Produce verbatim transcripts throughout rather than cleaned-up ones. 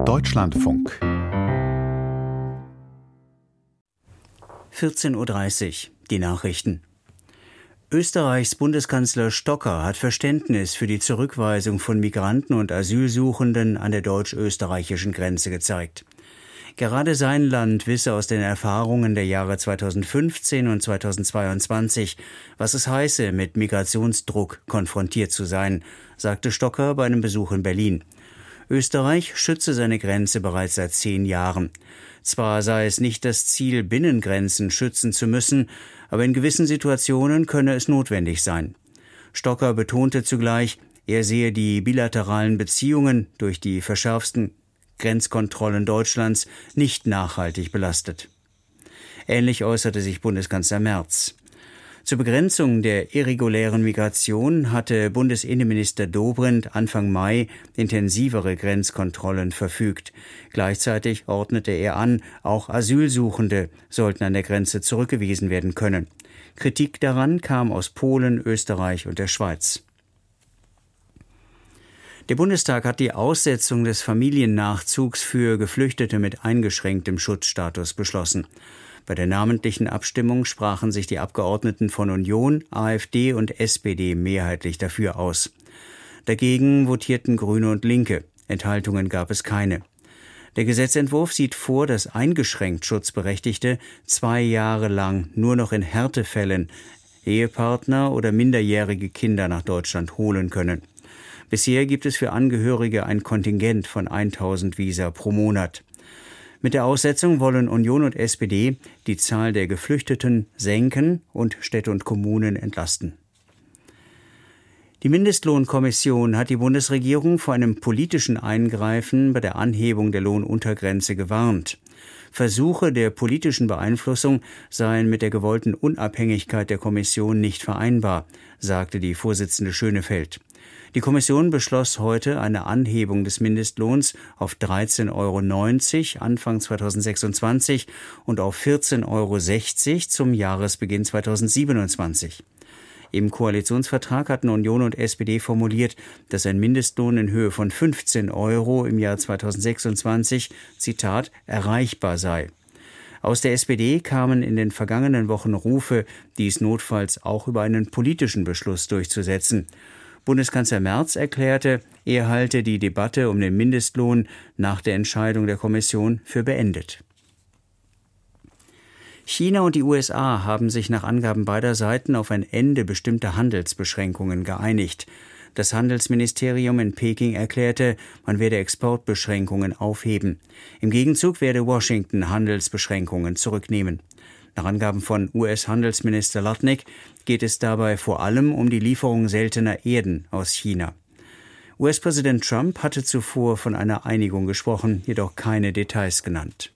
Deutschlandfunk. vierzehn Uhr dreißig, die Nachrichten. Österreichs Bundeskanzler Stocker hat Verständnis für die Zurückweisung von Migranten und Asylsuchenden an der deutsch-österreichischen Grenze gezeigt. Gerade sein Land wisse aus den Erfahrungen der Jahre zweitausendfünfzehn und zweitausendzweiundzwanzig, was es heiße, mit Migrationsdruck konfrontiert zu sein, sagte Stocker bei einem Besuch in Berlin. Österreich schütze seine Grenze bereits seit zehn Jahren. Zwar sei es nicht das Ziel, Binnengrenzen schützen zu müssen, aber in gewissen Situationen könne es notwendig sein. Stocker betonte zugleich, er sehe die bilateralen Beziehungen durch die verschärften Grenzkontrollen Deutschlands nicht nachhaltig belastet. Ähnlich äußerte sich Bundeskanzler Merz. Zur Begrenzung der irregulären Migration hatte Bundesinnenminister Dobrindt Anfang Mai intensivere Grenzkontrollen verfügt. Gleichzeitig ordnete er an, auch Asylsuchende sollten an der Grenze zurückgewiesen werden können. Kritik daran kam aus Polen, Österreich und der Schweiz. Der Bundestag hat die Aussetzung des Familiennachzugs für Geflüchtete mit eingeschränktem Schutzstatus beschlossen. Bei der namentlichen Abstimmung sprachen sich die Abgeordneten von Union, AfD und S P D mehrheitlich dafür aus. Dagegen votierten Grüne und Linke. Enthaltungen gab es keine. Der Gesetzentwurf sieht vor, dass eingeschränkt Schutzberechtigte zwei Jahre lang nur noch in Härtefällen Ehepartner oder minderjährige Kinder nach Deutschland holen können. Bisher gibt es für Angehörige ein Kontingent von tausend Visa pro Monat. Mit der Aussetzung wollen Union und S P D die Zahl der Geflüchteten senken und Städte und Kommunen entlasten. Die Mindestlohnkommission hat die Bundesregierung vor einem politischen Eingreifen bei der Anhebung der Lohnuntergrenze gewarnt. Versuche der politischen Beeinflussung seien mit der gewollten Unabhängigkeit der Kommission nicht vereinbar, sagte die Vorsitzende Schönefeld. Die Kommission beschloss heute eine Anhebung des Mindestlohns auf dreizehn Euro neunzig Anfang zweitausendsechsundzwanzig und auf vierzehn Euro sechzig zum Jahresbeginn zweitausendsiebenundzwanzig. Im Koalitionsvertrag hatten Union und S P D formuliert, dass ein Mindestlohn in Höhe von fünfzehn Euro im Jahr zweitausendsechsundzwanzig, Zitat, erreichbar sei. Aus der S P D kamen in den vergangenen Wochen Rufe, dies notfalls auch über einen politischen Beschluss durchzusetzen. Bundeskanzler Merz erklärte, er halte die Debatte um den Mindestlohn nach der Entscheidung der Kommission für beendet. China und die U S A haben sich nach Angaben beider Seiten auf ein Ende bestimmter Handelsbeschränkungen geeinigt. Das Handelsministerium in Peking erklärte, man werde Exportbeschränkungen aufheben. Im Gegenzug werde Washington Handelsbeschränkungen zurücknehmen. Nach Angaben von U S-Handelsminister Lutnick geht es dabei vor allem um die Lieferung seltener Erden aus China. U S-Präsident Trump hatte zuvor von einer Einigung gesprochen, jedoch keine Details genannt.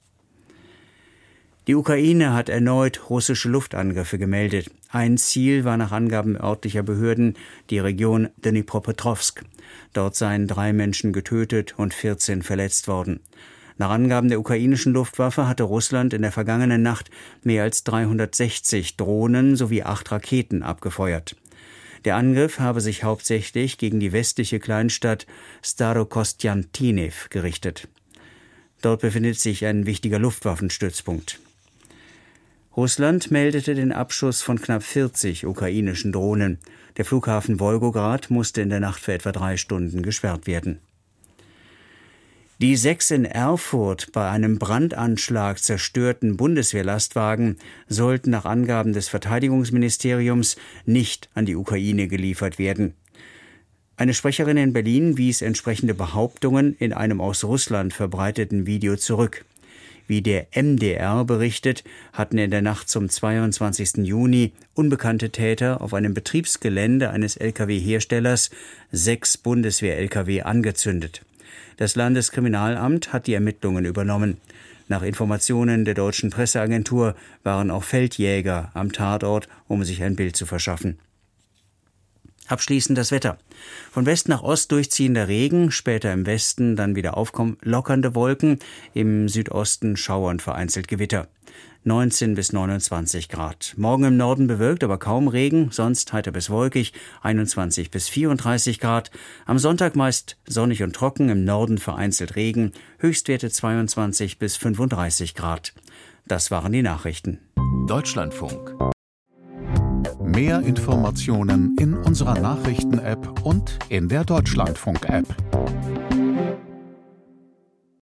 Die Ukraine hat erneut russische Luftangriffe gemeldet. Ein Ziel war nach Angaben örtlicher Behörden die Region Dnipropetrovsk. Dort seien drei Menschen getötet und vierzehn verletzt worden. Nach Angaben der ukrainischen Luftwaffe hatte Russland in der vergangenen Nacht mehr als dreihundertsechzig Drohnen sowie acht Raketen abgefeuert. Der Angriff habe sich hauptsächlich gegen die westliche Kleinstadt Starokostjantyniw gerichtet. Dort befindet sich ein wichtiger Luftwaffenstützpunkt. Russland meldete den Abschuss von knapp vierzig ukrainischen Drohnen. Der Flughafen Wolgograd musste in der Nacht für etwa drei Stunden gesperrt werden. Die sechs in Erfurt bei einem Brandanschlag zerstörten Bundeswehrlastwagen sollten nach Angaben des Verteidigungsministeriums nicht an die Ukraine geliefert werden. Eine Sprecherin in Berlin wies entsprechende Behauptungen in einem aus Russland verbreiteten Video zurück. Wie der M D R berichtet, hatten in der Nacht zum zweiundzwanzigsten Juni unbekannte Täter auf einem Betriebsgelände eines L K W-Herstellers sechs Bundeswehr-L K W angezündet. Das Landeskriminalamt hat die Ermittlungen übernommen. Nach Informationen der deutschen Presseagentur waren auch Feldjäger am Tatort, um sich ein Bild zu verschaffen. Abschließend das Wetter. Von West nach Ost durchziehender Regen, später im Westen dann wieder aufkommen lockernde Wolken, im Südosten Schauer und vereinzelt Gewitter. neunzehn bis neunundzwanzig Grad. Morgen im Norden bewölkt, aber kaum Regen, sonst heiter bis wolkig, einundzwanzig bis vierunddreißig Grad. Am Sonntag meist sonnig und trocken, im Norden vereinzelt Regen, Höchstwerte zweiundzwanzig bis fünfunddreißig Grad. Das waren die Nachrichten. Deutschlandfunk. Mehr Informationen in unserer Nachrichten-App und in der Deutschlandfunk-App.